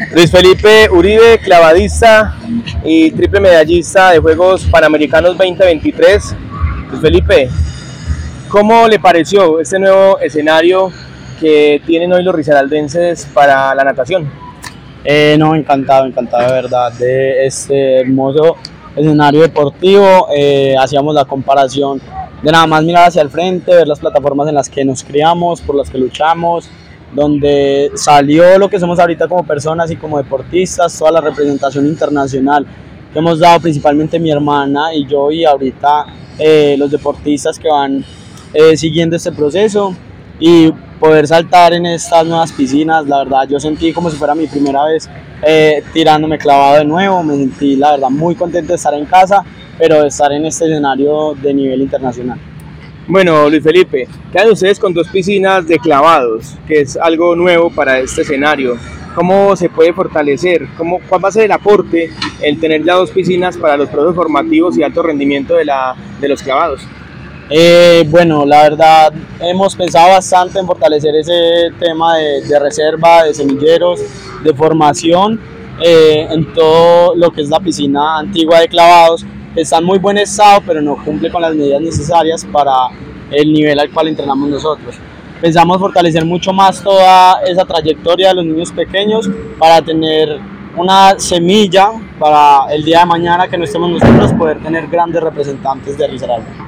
Luis Felipe Uribe, clavadista y triple medallista de Juegos Panamericanos 2023. Luis Felipe, ¿cómo le pareció este nuevo escenario que tienen hoy los risaraldenses para la natación? No, encantado de verdad de este hermoso escenario deportivo. Hacíamos la comparación de nada más mirar hacia el frente, ver las plataformas en las que nos criamos, por las que luchamos, donde salió lo que somos ahorita como personas y como deportistas, toda la representación internacional que hemos dado, principalmente mi hermana y yo, y ahorita los deportistas que van siguiendo este proceso, y poder saltar en estas nuevas piscinas. La verdad yo sentí como si fuera mi primera vez tirándome clavado de nuevo. Me sentí la verdad muy contento de estar en casa, pero de estar en este escenario de nivel internacional. Bueno, Luis Felipe, quedan ustedes con dos piscinas de clavados, que es algo nuevo para este escenario. ¿Cómo se puede fortalecer? ¿Cuál va a ser el aporte el tener ya dos piscinas para los procesos formativos y alto rendimiento de los clavados? Bueno, la verdad hemos pensado bastante en fortalecer ese tema de reserva, de semilleros, de formación en todo lo que es la piscina antigua de clavados. Está en muy buen estado, pero no cumple con las medidas necesarias para el nivel al cual entrenamos nosotros. Pensamos fortalecer mucho más toda esa trayectoria de los niños pequeños para tener una semilla para el día de mañana, que no estemos nosotros, poder tener grandes representantes de Risaralda.